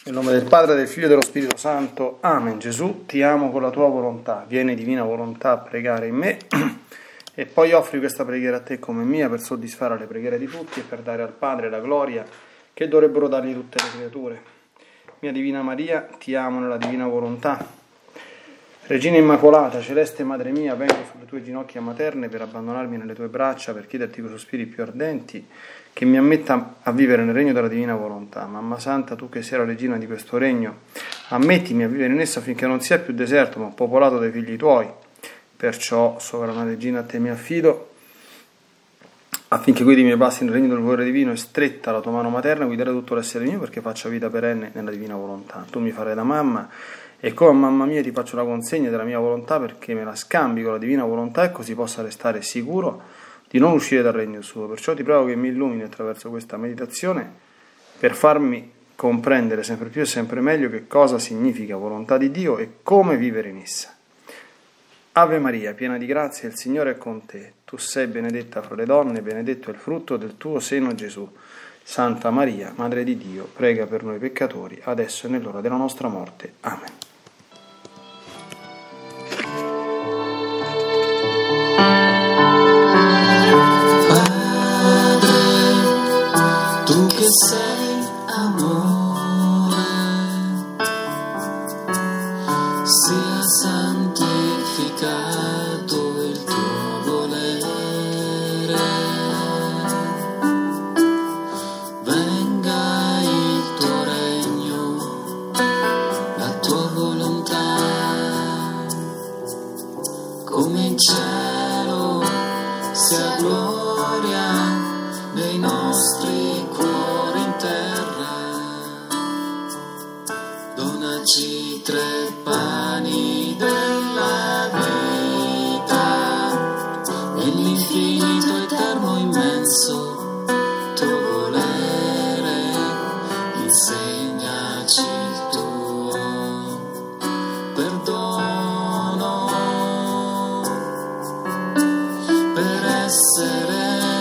Nel nome del Padre, del Figlio e dello Spirito Santo. Amen. Gesù, ti amo con la tua volontà. Vieni, divina volontà, a pregare in me e poi offri questa preghiera a te come mia per soddisfare le preghiere di tutti e per dare al Padre la gloria che dovrebbero dargli tutte le creature. Mia Divina Maria, ti amo nella divina volontà. Regina Immacolata, celeste Madre mia, vengo sulle tue ginocchia materne per abbandonarmi nelle tue braccia, per chiederti con sospiri più ardenti che mi ammetta a vivere nel regno della divina volontà. Mamma Santa, tu che sei la regina di questo regno, ammettimi a vivere in esso affinché non sia più deserto, ma popolato dai figli tuoi. Perciò, sovrana regina, a te mi affido, affinché guidi i miei passi nel regno del volere divino e stretta la tua mano materna, guidare tutto l'essere mio perché faccia vita perenne nella divina volontà. Tu mi farai da mamma e come a mamma mia ti faccio la consegna della mia volontà perché me la scambi con la divina volontà e così possa restare sicuro di non uscire dal regno suo. Perciò ti prego che mi illumini attraverso questa meditazione per farmi comprendere sempre più e sempre meglio che cosa significa volontà di Dio e come vivere in essa. Ave Maria, piena di grazia, il Signore è con te. Tu sei benedetta fra le donne, benedetto è il frutto del tuo seno, Gesù. Santa Maria, Madre di Dio, prega per noi peccatori, adesso e nell'ora della nostra morte. Amen. Tu che sei amore, sia santificato il tuo volere, venga il tuo regno, la tua volontà, come in cielo sia gloria nei nostri cuori in terra. Donaci 3 pani della vita, nell'infinito eterno immenso tuo volere, insegnaci il tuo perdono, per essere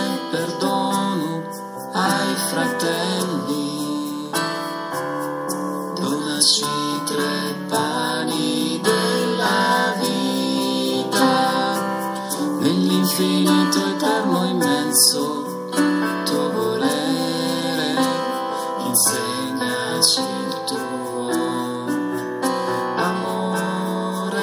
ai fratelli. Donaci 3 pani della vita, nell'infinito eterno immenso tuo volere, insegnaci il tuo amore,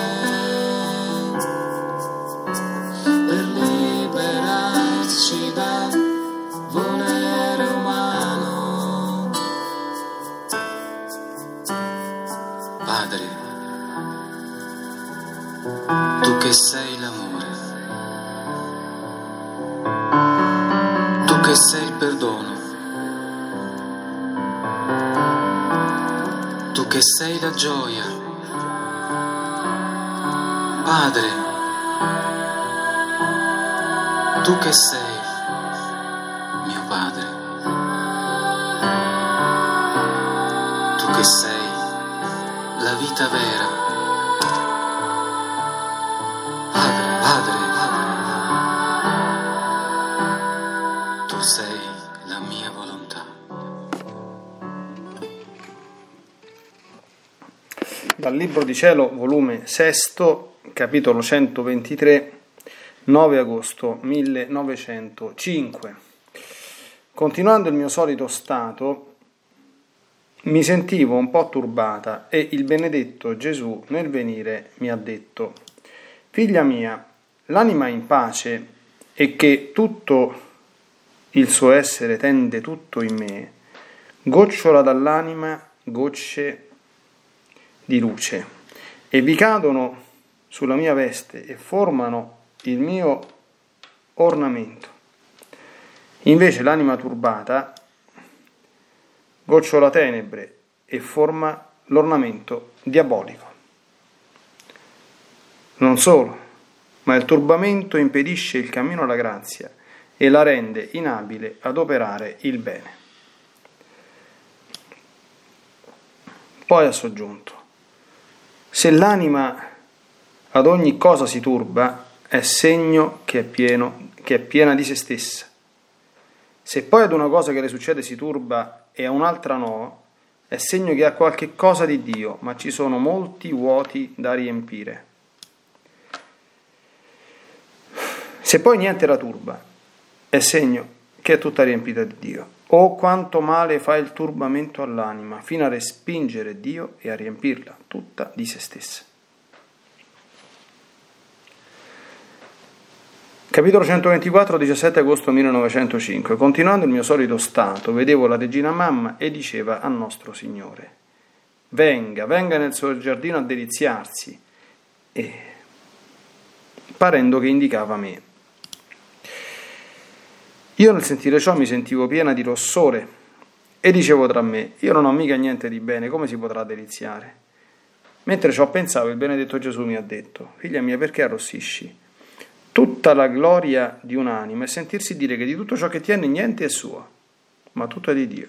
per liberarci dal volere umano. Padre, tu che sei l'amore, tu che sei il perdono, tu che sei la gioia, Padre, tu che sei mio Padre, tu che sei la vita vera, Padre, Padre, tu sei la mia volontà. Dal Libro di Cielo, volume 6, capitolo 123, 9 agosto 1905. Continuando il mio solito stato, mi sentivo un po' turbata e il benedetto Gesù nel venire mi ha detto: figlia mia, l'anima in pace e che tutto il suo essere tende tutto in me, gocciola dall'anima gocce di luce e vi cadono sulla mia veste e formano il mio ornamento. Invece l'anima turbata gocciola tenebre e forma l'ornamento diabolico. Non solo, ma il turbamento impedisce il cammino alla grazia e la rende inabile ad operare il bene. Poi ha soggiunto: se l'anima ad ogni cosa si turba, è segno che è piena di se stessa. Se poi ad una cosa che le succede si turba e a un'altra no, è segno che ha qualche cosa di Dio, ma ci sono molti vuoti da riempire. Se poi niente la turba, è segno che è tutta riempita di Dio. Oh, quanto male fa il turbamento all'anima, fino a respingere Dio e a riempirla tutta di se stessa. Capitolo 124, 17 agosto 1905. Continuando il mio solito stato, vedevo la regina mamma e diceva a nostro Signore: venga, venga nel suo giardino a deliziarsi, e parendo che indicava me. Io nel sentire ciò mi sentivo piena di rossore e dicevo tra me: io non ho mica niente di bene, come si potrà deliziare? Mentre ciò pensavo, il benedetto Gesù mi ha detto: figlia mia, perché arrossisci? Tutta la gloria di un'anima è sentirsi dire che di tutto ciò che tiene niente è suo, ma tutto è di Dio.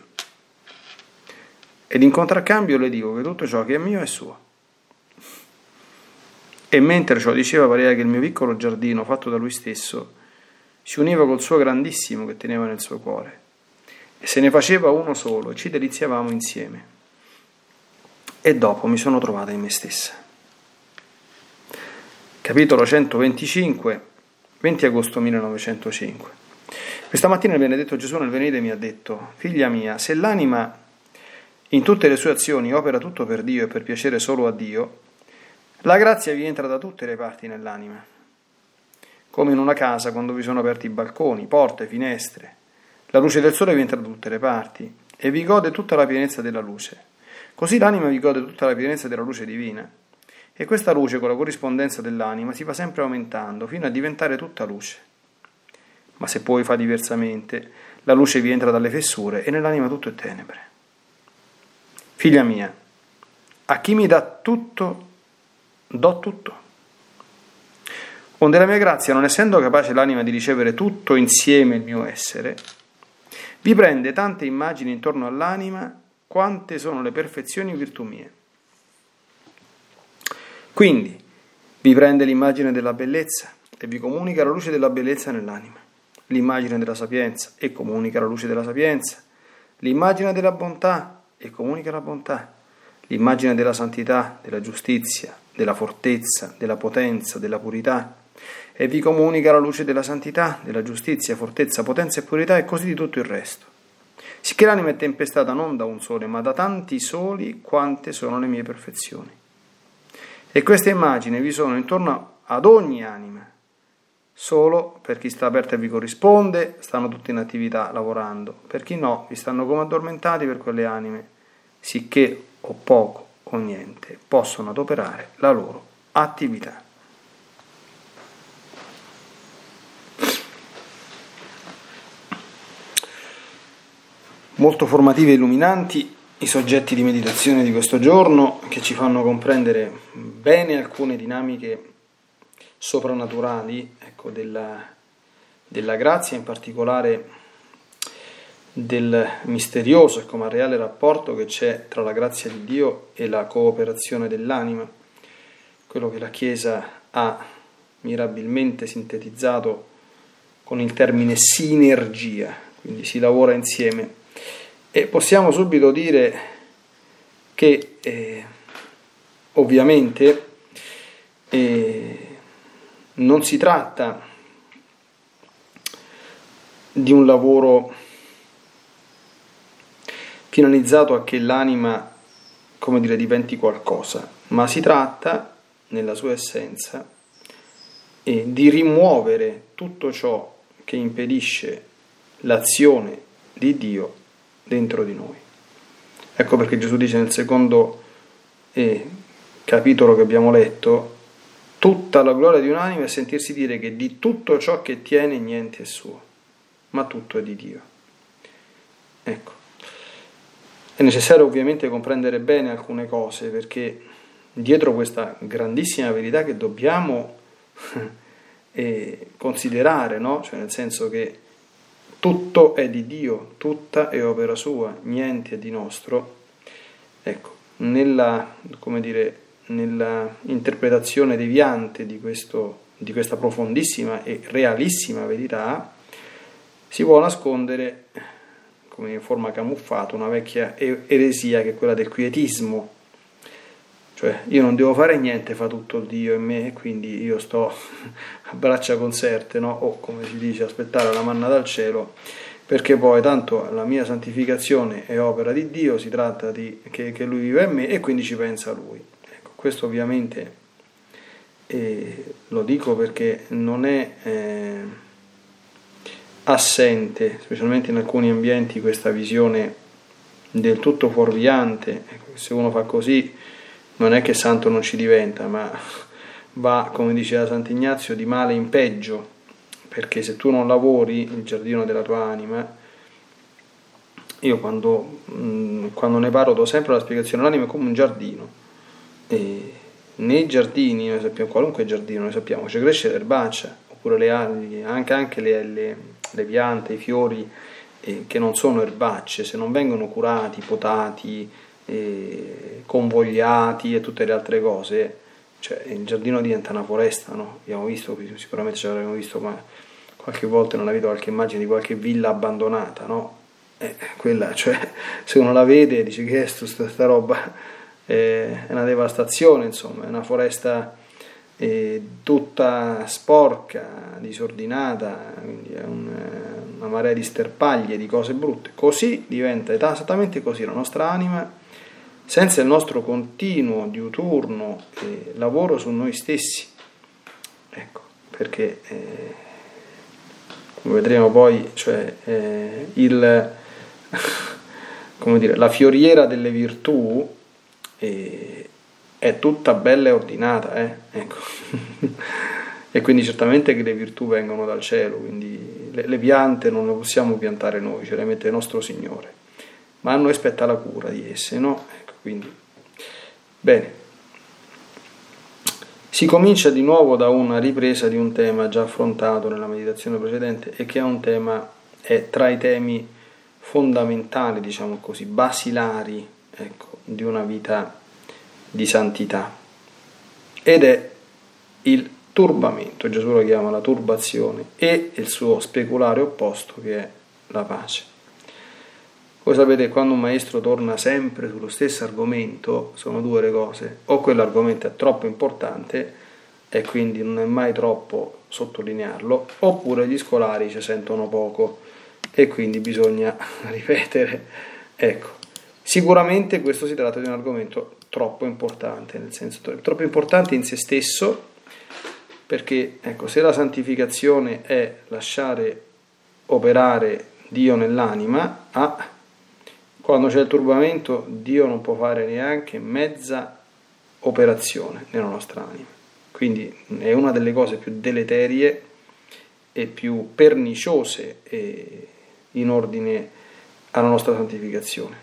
Ed in contraccambio le dico che tutto ciò che è mio è suo. E mentre ciò diceva, pareva che il mio piccolo giardino, fatto da lui stesso, si univa col suo grandissimo che teneva nel suo cuore, e se ne faceva uno solo, e ci deliziavamo insieme. E dopo mi sono trovata in me stessa. Capitolo 125, 20 agosto 1905. Questa mattina il benedetto Gesù nel venire mi ha detto: figlia mia, se l'anima in tutte le sue azioni opera tutto per Dio e per piacere solo a Dio, la grazia vi entra da tutte le parti nell'anima, come in una casa quando vi sono aperti i balconi, porte, finestre. La luce del sole vi entra da tutte le parti e vi gode tutta la pienezza della luce. Così l'anima vi gode tutta la pienezza della luce divina. E questa luce, con la corrispondenza dell'anima, si va sempre aumentando fino a diventare tutta luce. Ma se poi fa diversamente, la luce vi entra dalle fessure e nell'anima tutto è tenebre. Figlia mia, a chi mi dà tutto, do tutto. Onde la mia grazia, non essendo capace l'anima di ricevere tutto insieme il mio essere, vi prende tante immagini intorno all'anima quante sono le perfezioni e virtù mie. Quindi vi prende l'immagine della bellezza e vi comunica la luce della bellezza nell'anima, l'immagine della sapienza e comunica la luce della sapienza, l'immagine della bontà e comunica la bontà, l'immagine della santità, della giustizia, della fortezza, della potenza, della purità, e vi comunica la luce della santità, della giustizia, fortezza, potenza e purità, e così di tutto il resto. Sicché l'anima è tempestata non da un sole, ma da tanti soli quante sono le mie perfezioni. E queste immagini vi sono intorno ad ogni anima. Solo per chi sta aperto e vi corrisponde, stanno tutti in attività lavorando. Per chi no, vi stanno come addormentati per quelle anime, sicché o poco o niente possono adoperare la loro attività. Molto formativi e illuminanti i soggetti di meditazione di questo giorno, che ci fanno comprendere bene alcune dinamiche soprannaturali, ecco, della grazia, in particolare del misterioso e ma reale rapporto che c'è tra la grazia di Dio e la cooperazione dell'anima, quello che la Chiesa ha mirabilmente sintetizzato con il termine sinergia, quindi si lavora insieme. E possiamo subito dire che ovviamente non si tratta di un lavoro finalizzato a che l'anima, come dire, diventi qualcosa, ma si tratta, nella sua essenza, di rimuovere tutto ciò che impedisce l'azione di Dio dentro di noi. Ecco perché Gesù dice nel secondo capitolo che abbiamo letto: tutta la gloria di un'anima è sentirsi dire che di tutto ciò che tiene niente è suo, ma tutto è di Dio. Ecco, è necessario ovviamente comprendere bene alcune cose, perché dietro questa grandissima verità che dobbiamo considerare, no? Cioè, nel senso che tutto è di Dio, tutta è opera sua, niente è di nostro. Ecco, nella interpretazione deviante di questa profondissima e realissima verità si può nascondere come in forma camuffata, una vecchia eresia che è quella del quietismo. Cioè io non devo fare niente, fa tutto il Dio in me, e quindi io sto a braccia conserte, no? O come si dice, aspettare la manna dal cielo, perché poi tanto la mia santificazione è opera di Dio, si tratta di che Lui vive in me e quindi ci pensa Lui. Ecco, questo ovviamente lo dico perché non è assente, specialmente in alcuni ambienti, questa visione del tutto fuorviante. Ecco, se uno fa così non è che santo non ci diventa, ma va, come diceva Sant'Ignazio, di male in peggio, perché se tu non lavori il giardino della tua anima, io quando ne parlo do sempre la spiegazione: l'anima è come un giardino, e nei giardini, noi sappiamo, qualunque giardino, noi sappiamo, ci cresce l'erbaccia, oppure le alghe, anche le piante, i fiori, che non sono erbacce, se non vengono curati, potati, convogliati e tutte le altre cose, cioè il giardino diventa una foresta, no? Abbiamo visto, sicuramente ce l'avremo visto, ma qualche volta nella vita qualche immagine di qualche villa abbandonata, no? Quella, cioè, se uno la vede dice: che è sta roba? È una devastazione, insomma, è una foresta tutta sporca, disordinata, quindi è una marea di sterpaglie, di cose brutte. Così diventa, esattamente così, la nostra anima, senza il nostro continuo, diuturno lavoro su noi stessi. Ecco, perché come vedremo poi, cioè come dire, la fioriera delle virtù è tutta bella e ordinata, ecco. E quindi certamente che le virtù vengono dal cielo, quindi le piante non le possiamo piantare noi, ce le mette il nostro Signore, ma a noi spetta la cura di esse, no? Ecco, quindi bene, si comincia di nuovo da una ripresa di un tema già affrontato nella meditazione precedente, e che è tra i temi fondamentali, diciamo così, basilari, ecco, di una vita di santità, ed è il turbamento. Gesù lo chiama la turbazione, e il suo speculare opposto, che è la pace. Voi sapete, quando un maestro torna sempre sullo stesso argomento, sono due le cose: o quell'argomento è troppo importante e quindi non è mai troppo sottolinearlo, oppure gli scolari ci sentono poco e quindi bisogna ripetere. Ecco, sicuramente questo si tratta di un argomento troppo importante, nel senso troppo importante in se stesso, perché ecco, se la santificazione è lasciare operare Dio nell'anima, quando c'è il turbamento Dio non può fare neanche mezza operazione nella nostra anima. Quindi è una delle cose più deleterie e più perniciose in ordine alla nostra santificazione.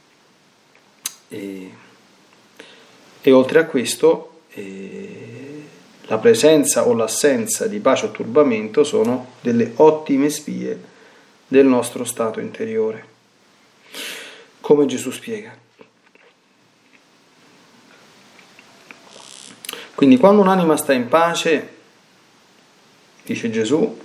E oltre a questo, la presenza o l'assenza di pace o turbamento sono delle ottime spie del nostro stato interiore, come Gesù spiega. Quindi quando un'anima sta in pace, dice Gesù,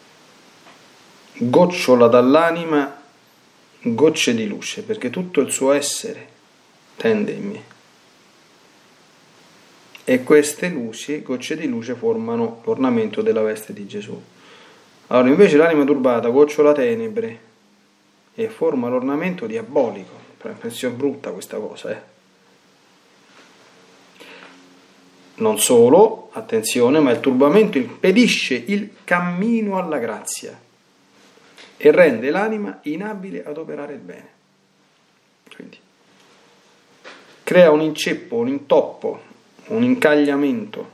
gocciola dall'anima gocce di luce, perché tutto il suo essere tende in me. E queste luci, gocce di luce, formano l'ornamento della veste di Gesù. Allora invece l'anima turbata gocciola tenebre e forma l'ornamento diabolico. Penso brutta questa cosa, Non solo, attenzione, ma il turbamento impedisce il cammino alla grazia e rende l'anima inabile ad operare il bene. Quindi crea un inceppo, un intoppo, un incagliamento,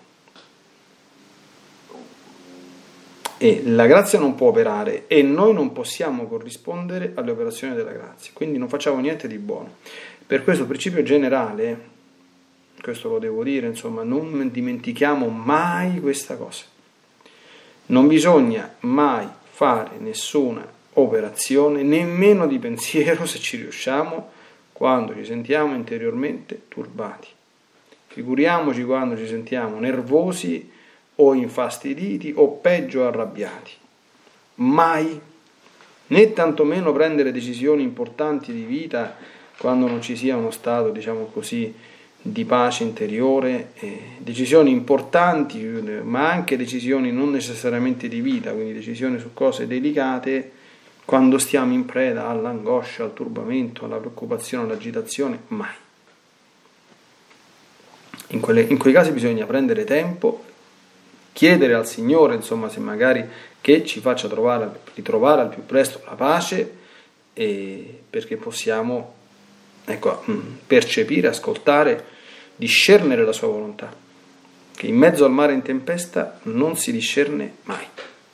e la grazia non può operare e noi non possiamo corrispondere alle operazioni della grazia, quindi non facciamo niente di buono. Per questo principio generale, questo lo devo dire, insomma, non dimentichiamo mai questa cosa: non bisogna mai fare nessuna operazione, nemmeno di pensiero, se ci riusciamo, quando ci sentiamo interiormente turbati. Figuriamoci quando ci sentiamo nervosi o infastiditi o peggio arrabbiati. Mai né tantomeno prendere decisioni importanti di vita quando non ci sia uno stato, diciamo così, di pace interiore, decisioni importanti, ma anche decisioni non necessariamente di vita, quindi decisioni su cose delicate, quando stiamo in preda all'angoscia, al turbamento, alla preoccupazione, all'agitazione, mai. In quei casi bisogna prendere tempo, chiedere al Signore, insomma, se magari che ci faccia ritrovare al più presto la pace, perché possiamo percepire, ascoltare, discernere la sua volontà, che in mezzo al mare in tempesta non si discerne mai.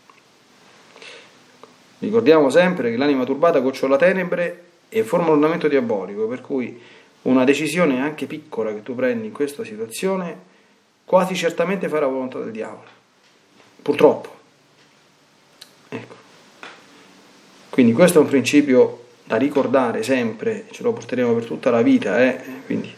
Ricordiamo sempre che l'anima turbata gocciola tenebre e forma un ornamento diabolico, per cui una decisione anche piccola che tu prendi in questa situazione quasi certamente farà la volontà del diavolo, purtroppo. Ecco. Quindi questo è un principio da ricordare sempre, ce lo porteremo per tutta la vita, quindi.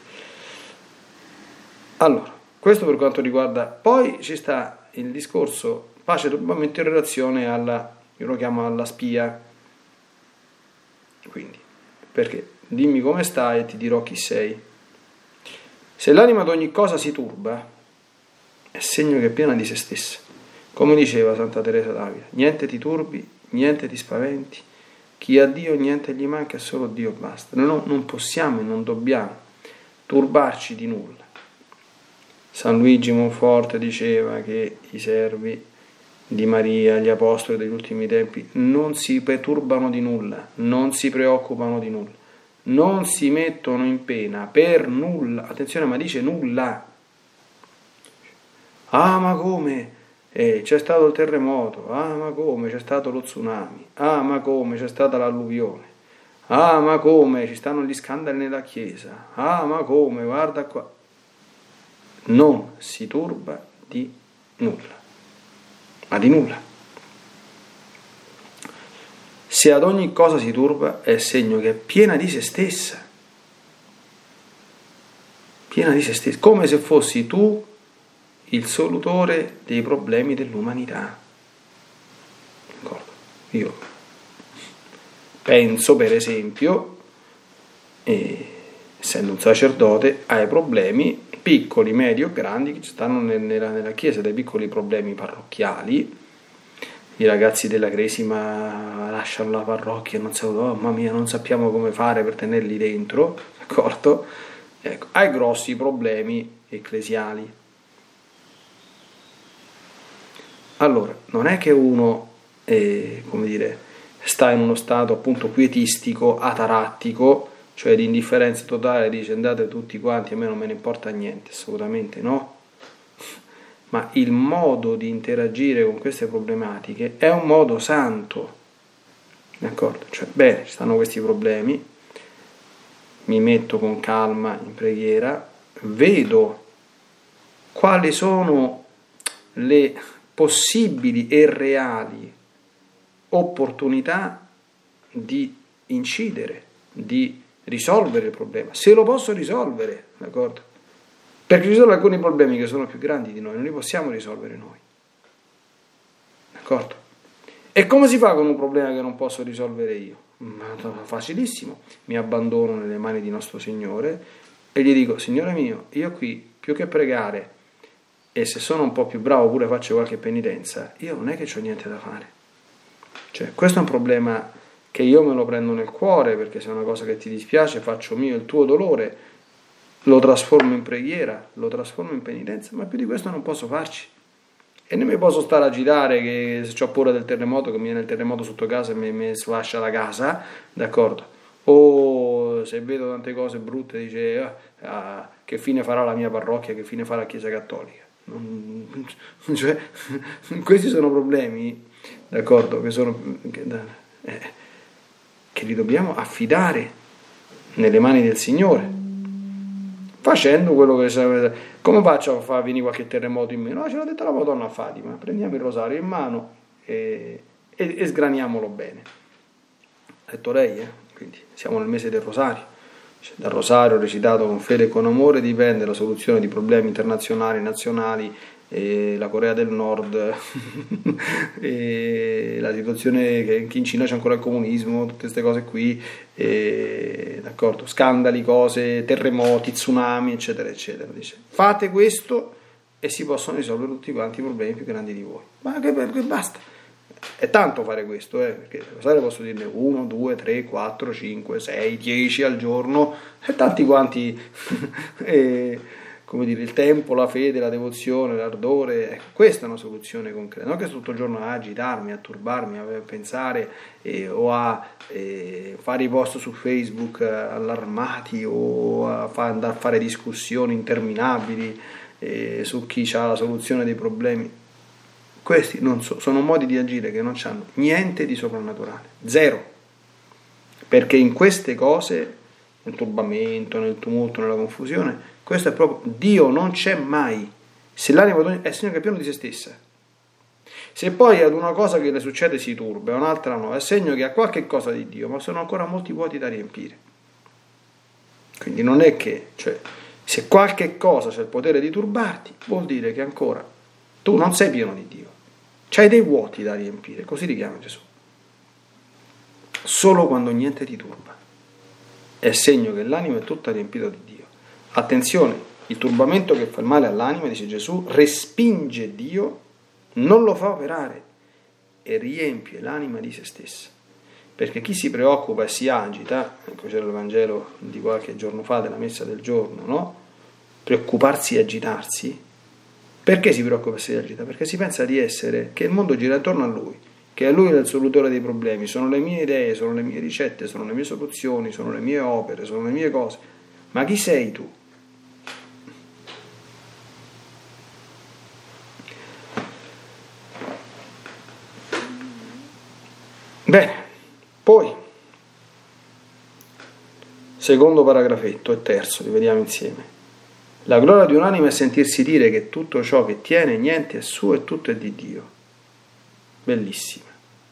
Allora, questo per quanto riguarda, poi ci sta il discorso pace e turbamento in relazione io lo chiamo alla spia, quindi, perché dimmi come stai e ti dirò chi sei. Se l'anima ad ogni cosa si turba, è segno che è piena di se stessa, come diceva Santa Teresa d'Avila, niente ti turbi, niente ti spaventi, chi ha Dio niente gli manca, è solo Dio basta. Noi non possiamo e non dobbiamo turbarci di nulla. San Luigi Monforte diceva che i servi di Maria, gli apostoli degli ultimi tempi, non si perturbano di nulla, non si preoccupano di nulla, non si mettono in pena per nulla. Attenzione, ma dice nulla. Ah, ma come? C'è stato il terremoto, ma come c'è stato lo tsunami, ma come c'è stata l'alluvione, ma come ci stanno gli scandali nella chiesa, ma come, guarda qua. Non si turba di nulla, ma di nulla. Se ad ogni cosa si turba è segno che è piena di se stessa, come se fossi tu il solutore dei problemi dell'umanità. D'accordo? Io penso, per esempio, essendo un sacerdote, ai problemi piccoli, medi o grandi che stanno nella Chiesa, dai piccoli problemi parrocchiali. I ragazzi della Cresima lasciano la parrocchia, mamma mia, non sappiamo come fare per tenerli dentro, d'accordo? Ecco, ai grossi problemi ecclesiali. Allora, non è che uno, sta in uno stato appunto quietistico, atarattico, cioè di indifferenza totale, dice andate tutti quanti, a me non me ne importa niente, assolutamente no. Ma il modo di interagire con queste problematiche è un modo santo, d'accordo? Cioè, bene, ci stanno questi problemi, mi metto con calma in preghiera, vedo quali sono le possibili e reali opportunità di incidere, di risolvere il problema, se lo posso risolvere, d'accordo? Perché ci sono alcuni problemi che sono più grandi di noi, non li possiamo risolvere noi, d'accordo? E come si fa con un problema che non posso risolvere io? Facilissimo, mi abbandono nelle mani di nostro Signore e gli dico: Signore mio, io qui più che pregare, e se sono un po' più bravo pure faccio qualche penitenza, io non è che c'ho niente da fare. Cioè, questo è un problema che io me lo prendo nel cuore, perché se è una cosa che ti dispiace faccio mio il tuo dolore, lo trasformo in preghiera, lo trasformo in penitenza, ma più di questo non posso farci. E non mi posso stare a agitare che se ho paura del terremoto, che mi viene il terremoto sotto casa e mi sfascia la casa, d'accordo? O se vedo tante cose brutte dice che fine farà la mia parrocchia, che fine fa la Chiesa Cattolica. Cioè, questi sono problemi, d'accordo, che li dobbiamo affidare nelle mani del Signore, facendo quello che serve. Come faccio a far venire qualche terremoto in meno? Ce l'ha detto la Madonna Fatima: prendiamo il rosario in mano e sgraniamolo bene. Ha detto lei, quindi siamo nel mese del rosario. Dal rosario recitato con fede e con amore dipende la soluzione di problemi internazionali, nazionali, la Corea del Nord, la situazione che in Cina c'è ancora il comunismo, tutte queste cose qui, d'accordo? Scandali, cose, terremoti, tsunami, eccetera, eccetera. Dice, fate questo e si possono risolvere tutti quanti i problemi più grandi di voi. Ma che basta. È tanto fare questo, perché posso dirne 1, 2, 3, 4, 5, 6, 10 al giorno, e tanti quanti, come dire, il tempo, la fede, la devozione, l'ardore. Ecco, questa è una soluzione concreta, non che tutto il giorno a agitarmi, a turbarmi, a pensare o a fare i post su Facebook allarmati o andare a fare discussioni interminabili su chi ha la soluzione dei problemi. Questi non sono modi di agire che non hanno niente di soprannaturale, zero, perché in queste cose, nel turbamento, nel tumulto, nella confusione, questo è proprio, Dio non c'è mai. Se l'anima è segno che è pieno di se stessa, se poi ad una cosa che le succede si turba, un'altra no, è segno che ha qualche cosa di Dio, ma sono ancora molti vuoti da riempire. Quindi non è che, se qualche cosa c'è il potere di turbarti, vuol dire che ancora tu non sei pieno di Dio, c'hai dei vuoti da riempire, così li chiama Gesù. Solo quando niente ti turba è segno che l'anima è tutta riempita di Dio. Attenzione, il turbamento che fa il male all'anima, dice Gesù, respinge Dio, non lo fa operare e riempie l'anima di se stessa. Perché chi si preoccupa e si agita, ecco c'era il Vangelo di qualche giorno fa della messa del giorno, no? Preoccuparsi e agitarsi. Perché si preoccupa e si agita? Perché si pensa di essere, che il mondo gira attorno a lui, che è lui il risolutore dei problemi, sono le mie idee, sono le mie ricette, sono le mie soluzioni, sono le mie opere, sono le mie cose. Ma chi sei tu? Bene, poi, secondo paragrafetto e terzo, li vediamo insieme. La gloria di un'anima è sentirsi dire che tutto ciò che tiene, niente è suo e tutto è di Dio. Bellissima.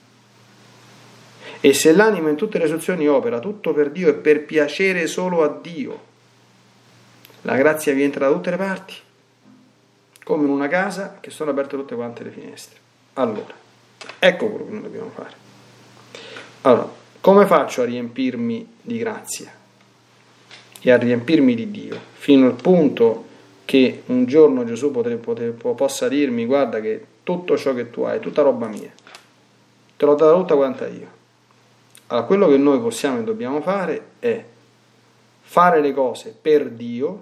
E se l'anima in tutte le sue azioni opera tutto per Dio e per piacere solo a Dio, la grazia vi entra da tutte le parti, come in una casa che sono aperte tutte quante le finestre. Allora, ecco quello che noi dobbiamo fare. Allora, come faccio a riempirmi di grazia e a riempirmi di Dio, fino al punto che un giorno Gesù possa dirmi: guarda che tutto ciò che tu hai è tutta roba mia, te l'ho data tutta quanta io. Allora, quello che noi possiamo e dobbiamo fare è fare le cose per Dio.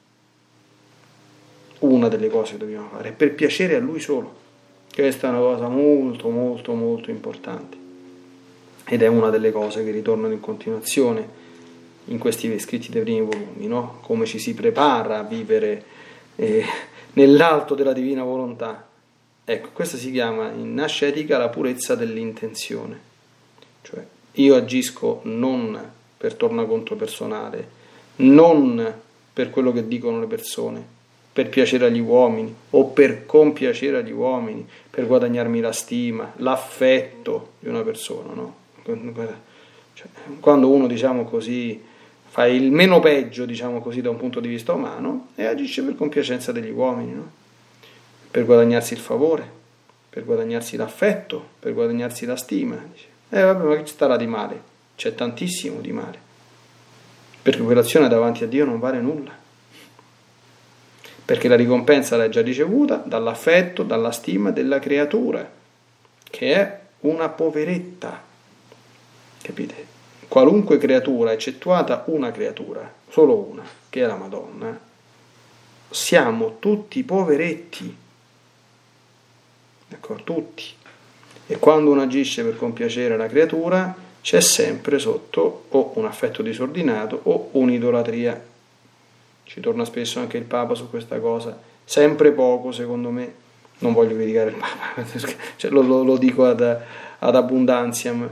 Una delle cose che dobbiamo fare è per piacere a Lui solo. Questa è una cosa molto molto molto importante ed è una delle cose che ritornano in continuazione in questi scritti dei primi volumi, no? Come ci si prepara a vivere nell'alto della divina volontà. Ecco, questa si chiama in ascetica la purezza dell'intenzione, cioè io agisco non per tornaconto personale, non per quello che dicono le persone, per piacere agli uomini o per compiacere agli uomini, per guadagnarmi la stima, l'affetto di una persona, no? Cioè, quando uno, diciamo così, fa il meno peggio, diciamo così, da un punto di vista umano, e agisce per compiacenza degli uomini, no? Per guadagnarsi il favore, per guadagnarsi l'affetto, per guadagnarsi la stima. Dice, vabbè, ma che ci starà di male? C'è tantissimo di male, perché quell'azione davanti a Dio non vale nulla, perché la ricompensa l'hai già ricevuta dall'affetto, dalla stima della creatura, che è una poveretta, capite? Qualunque creatura, eccettuata una creatura, solo una, che è la Madonna, siamo tutti poveretti, d'accordo? Tutti. E quando uno agisce per compiacere la creatura, c'è sempre sotto o un affetto disordinato o un'idolatria. Ci torna spesso anche il Papa su questa cosa, sempre poco secondo me, non voglio criticare il Papa, cioè, lo dico ad abbondantiam.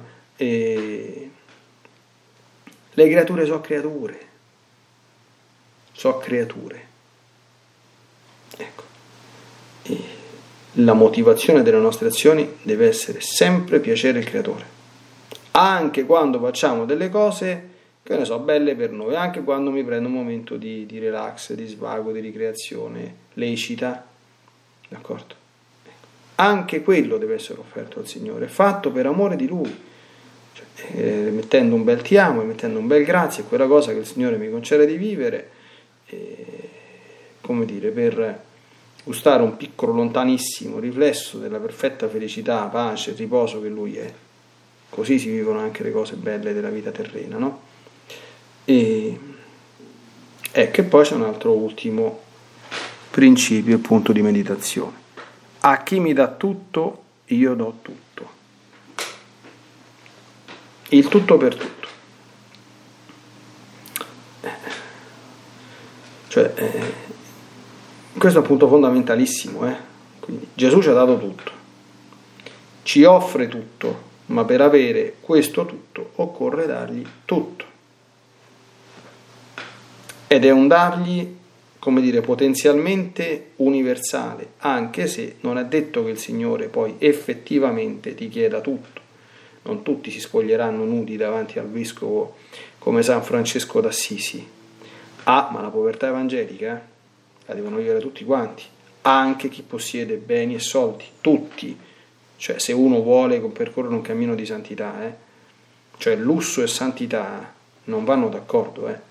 Le creature sono creature, ecco. E la motivazione delle nostre azioni deve essere sempre piacere il creatore, anche quando facciamo delle cose che ne so, belle per noi, anche quando mi prendo un momento di relax, di svago, di ricreazione lecita, d'accordo? Anche quello deve essere offerto al Signore, fatto per amore di Lui, cioè, mettendo un bel ti amo, mettendo un bel grazie, quella cosa che il Signore mi concede di vivere, come dire, per gustare un piccolo, lontanissimo riflesso della perfetta felicità, pace, riposo che Lui è. Così si vivono anche le cose belle della vita terrena, no? E che poi c'è un altro ultimo principio e punto di meditazione. A chi mi dà tutto, io do tutto. Il tutto per tutto. Cioè, questo è un punto fondamentalissimo. Quindi Gesù ci ha dato tutto, ci offre tutto, ma per avere questo tutto occorre dargli tutto. Ed è un dargli, come dire, potenzialmente universale, anche se non è detto che il Signore poi effettivamente ti chieda tutto. Non tutti si spoglieranno nudi davanti al vescovo come San Francesco d'Assisi. Ma la povertà evangelica la devono vivere tutti quanti, anche chi possiede beni e soldi, tutti. Cioè, se uno vuole percorrere un cammino di santità, cioè lusso e santità non vanno d'accordo,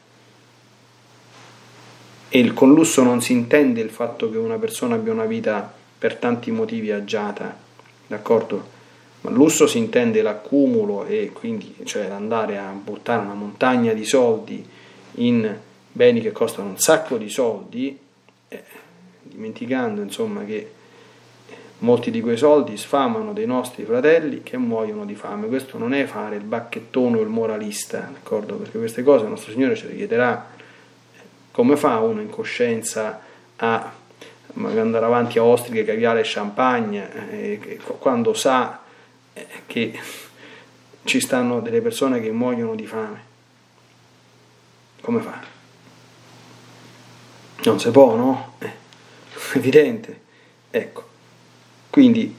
E con lusso non si intende il fatto che una persona abbia una vita per tanti motivi agiata, d'accordo? Ma lusso si intende l'accumulo e quindi, cioè, andare a buttare una montagna di soldi in beni che costano un sacco di soldi, dimenticando, insomma, che molti di quei soldi sfamano dei nostri fratelli che muoiono di fame. Questo non è fare il bacchettone o il moralista, d'accordo? Perché queste cose il nostro Signore ce le chiederà. Come fa uno in coscienza a andare avanti a ostriche, caviale e champagne quando sa che ci stanno delle persone che muoiono di fame? Come fa? Non si può, no? Evidente. Ecco. Quindi,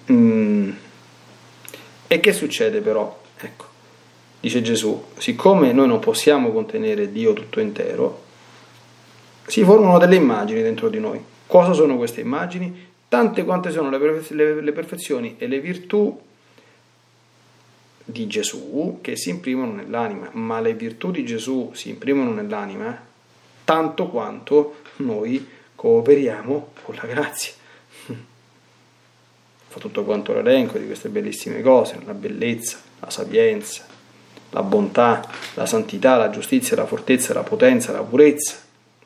e che succede però? Ecco, dice Gesù, siccome noi non possiamo contenere Dio tutto intero, si formano delle immagini dentro di noi. Cosa sono queste immagini? Tante quante sono le perfezioni e le virtù di Gesù che si imprimono nell'anima, ma le virtù di Gesù si imprimono nell'anima tanto quanto noi cooperiamo con la grazia. Fa tutto quanto l'elenco di queste bellissime cose, la bellezza, la sapienza, la bontà, la santità, la giustizia, la fortezza, la potenza, la purezza.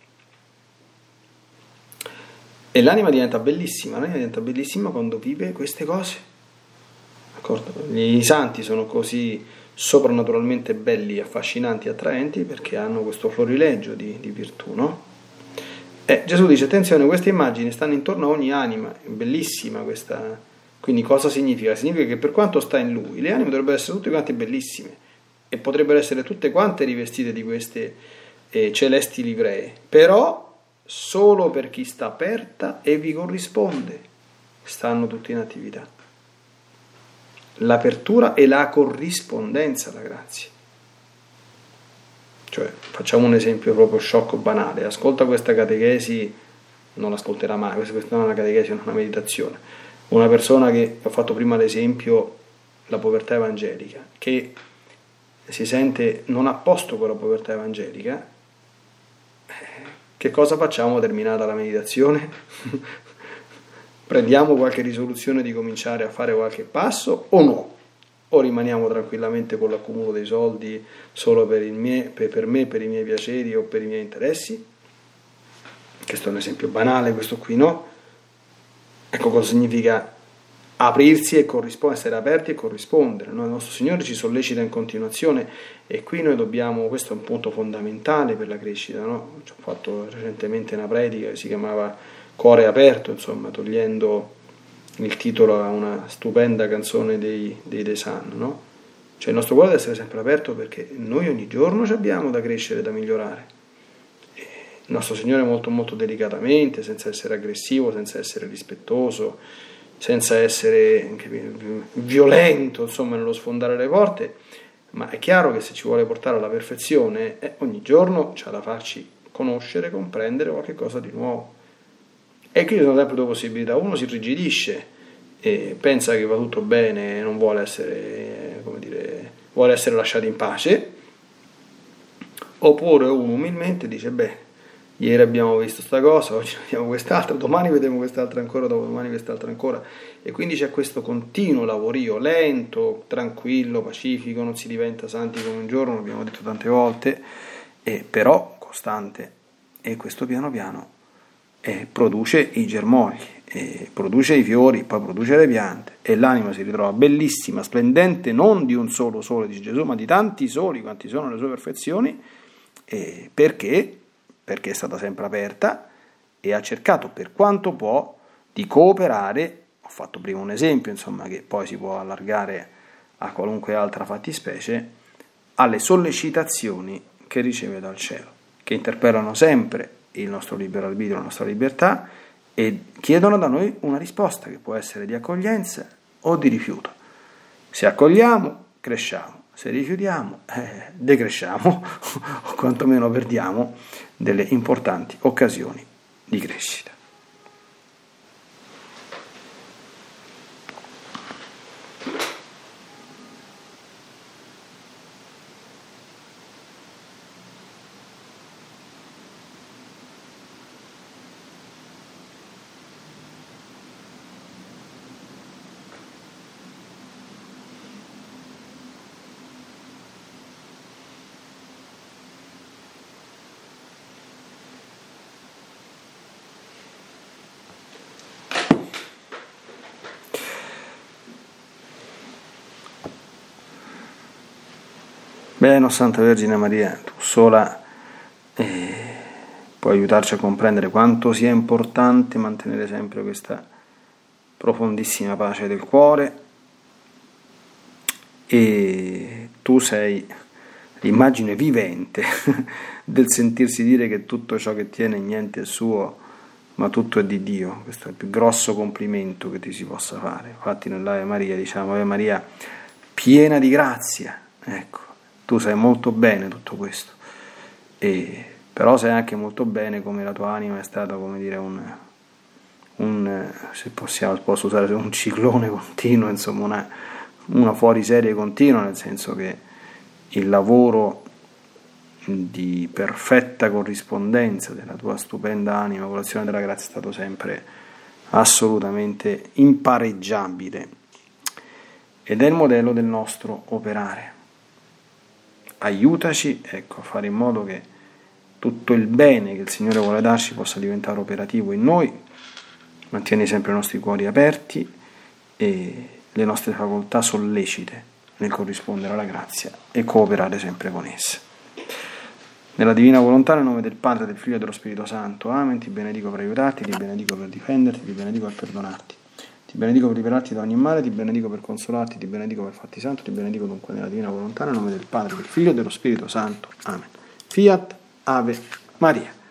E l'anima diventa bellissima quando vive queste cose. D'accordo? I santi sono così soprannaturalmente belli, affascinanti, attraenti perché hanno questo florilegio di virtù, no? Gesù dice, attenzione, queste immagini stanno intorno a ogni anima, è bellissima questa. Quindi cosa significa? Significa che per quanto sta in lui, le anime dovrebbero essere tutte quante bellissime e potrebbero essere tutte quante rivestite di queste celesti livree, però solo per chi sta aperta e vi corrisponde stanno tutti in attività. L'apertura e la corrispondenza alla grazia. Cioè, facciamo un esempio proprio sciocco, banale. Ascolta questa catechesi, non l'ascolterà mai, questa non è una catechesi, è una meditazione. Una persona che, ho fatto prima l'esempio, la povertà evangelica, che si sente non a posto con la povertà evangelica, che cosa facciamo terminata la meditazione? Prendiamo qualche risoluzione di cominciare a fare qualche passo o no? O rimaniamo tranquillamente con l'accumulo dei soldi solo per me, per i miei piaceri o per i miei interessi? Questo è un esempio banale, questo qui no? Ecco cosa significa aprirsi e corrispondere, essere aperti e corrispondere. No? Il nostro Signore ci sollecita in continuazione e qui noi dobbiamo, questo è un punto fondamentale per la crescita, no? Ho fatto recentemente una predica che si chiamava Cuore aperto, insomma, togliendo il titolo a una stupenda canzone dei The Sun, no? Cioè il nostro cuore deve essere sempre aperto perché noi ogni giorno ci abbiamo da crescere, da migliorare. Il nostro Signore molto molto delicatamente, senza essere aggressivo, senza essere rispettoso, senza essere violento, insomma, nello sfondare le porte, ma è chiaro che se ci vuole portare alla perfezione, ogni giorno c'ha da farci conoscere, comprendere qualche cosa di nuovo. E qui ci sono sempre due possibilità: uno si irrigidisce e pensa che va tutto bene, non vuole essere, come dire, vuole essere lasciato in pace, oppure uno umilmente dice: beh, ieri abbiamo visto sta cosa, oggi vediamo quest'altra, domani vedremo quest'altra ancora, dopodomani quest'altra ancora, e quindi c'è questo continuo lavorio lento, tranquillo, pacifico, non si diventa santi come un giorno, l'abbiamo detto tante volte, però costante, e questo piano piano produce i germogli, produce i fiori, poi produce le piante, e l'anima si ritrova bellissima, splendente, non di un solo sole, dice Gesù, ma di tanti soli quanti sono le sue perfezioni, perché è stata sempre aperta e ha cercato per quanto può di cooperare. Ho fatto prima un esempio, insomma, che poi si può allargare a qualunque altra fattispecie, alle sollecitazioni che riceve dal cielo, che interpellano sempre il nostro libero arbitrio, la nostra libertà, e chiedono da noi una risposta che può essere di accoglienza o di rifiuto. Se accogliamo, cresciamo; se rifiutiamo, decresciamo o quantomeno perdiamo delle importanti occasioni di crescita. Bene, o Santa Vergine Maria, tu sola puoi aiutarci a comprendere quanto sia importante mantenere sempre questa profondissima pace del cuore, e tu sei l'immagine vivente del sentirsi dire che tutto ciò che tiene niente è suo, ma tutto è di Dio. Questo è il più grosso complimento che ti si possa fare. Infatti nell'Ave Maria diciamo: Ave Maria piena di grazia. Ecco, tu sai molto bene tutto questo, però sai anche molto bene come la tua anima è stata, come dire, se posso usare un ciclone continuo, insomma una fuoriserie continua, nel senso che il lavoro di perfetta corrispondenza della tua stupenda anima con l'azione della grazia è stato sempre assolutamente impareggiabile, ed è il modello del nostro operare. Aiutaci, ecco, a fare in modo che tutto il bene che il Signore vuole darci possa diventare operativo in noi. Mantieni sempre i nostri cuori aperti e le nostre facoltà sollecite nel corrispondere alla grazia e cooperare sempre con essa. Nella divina volontà, nel nome del Padre, del Figlio e dello Spirito Santo. Amen. Ti benedico per aiutarti, ti benedico per difenderti, ti benedico per perdonarti, ti benedico per liberarti da ogni male, ti benedico per consolarti, ti benedico per farti santo, ti benedico dunque nella divina volontà, nel nome del Padre, del Figlio e dello Spirito Santo. Amen. Fiat Ave Maria.